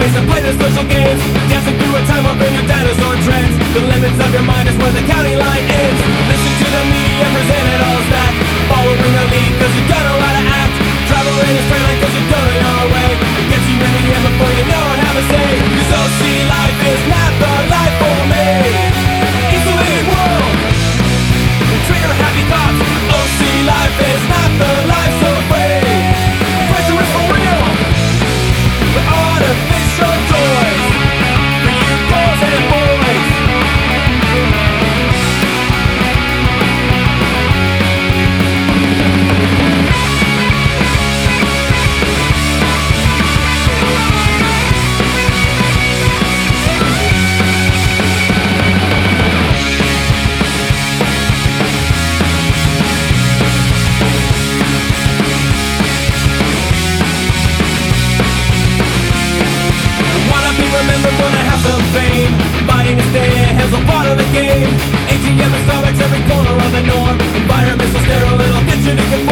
ways to play the social games. Dancing through a time warp in your dinosaur trends. The limits of your mind is where the county line ends. Listen to the media present it all as that. Following the lead cause you don't know how to act. Traveling a straight line cause you don't know your way. Gets you in the end before you know what have a say. Cause OC life is not the life for me. Isolated world, trigger happy thoughts. OC life is not the life so free. Pressure is for real, but artificial toys for you girls and boys. Remember when I have some fame. Fighting to stay ahead's a part of the game. ATM and Starbucks every corner of the norm. Environment's so sterile it'll get you to confess.